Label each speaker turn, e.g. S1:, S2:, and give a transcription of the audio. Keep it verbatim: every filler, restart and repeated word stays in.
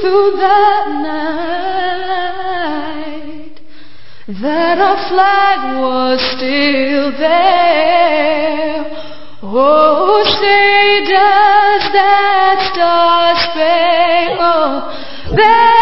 S1: through the night that our flag was still there. Oh, say does that star-spangled banner